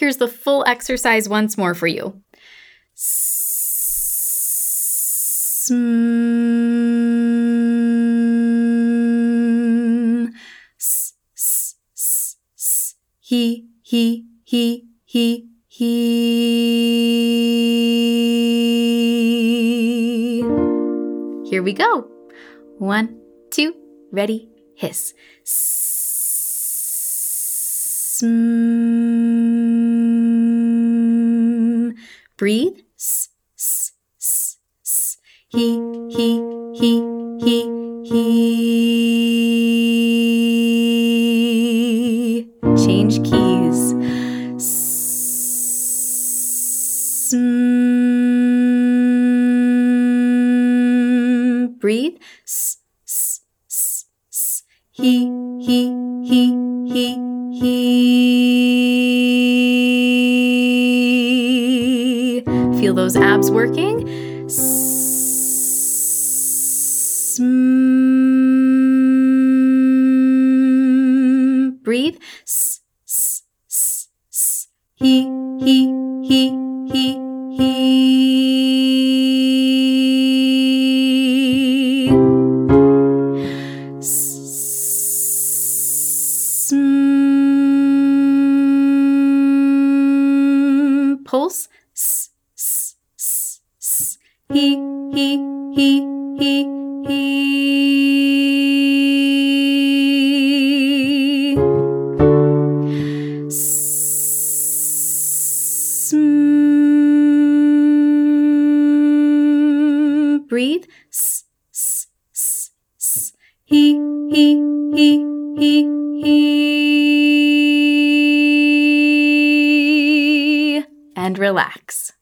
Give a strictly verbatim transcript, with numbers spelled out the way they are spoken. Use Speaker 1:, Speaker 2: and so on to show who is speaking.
Speaker 1: Here's the full exercise once more for you. Sm, s, s, s, s, he, he, he, he, he. Here we go. One, two, ready, hiss. Sm, breathe. S, s, s, s, he, he, he, he, he. Change keys. Sm, breathe. S, s, s, s, he, he, he, he, he. Feel those abs working? Sm, breathe. S, s, s, s, he, he, he, he, he. Sm, pulse. S, s, s, s, he, he, he, he, he. Sm, breathe. S, s, s, s, he, he, he, he, he. And relax.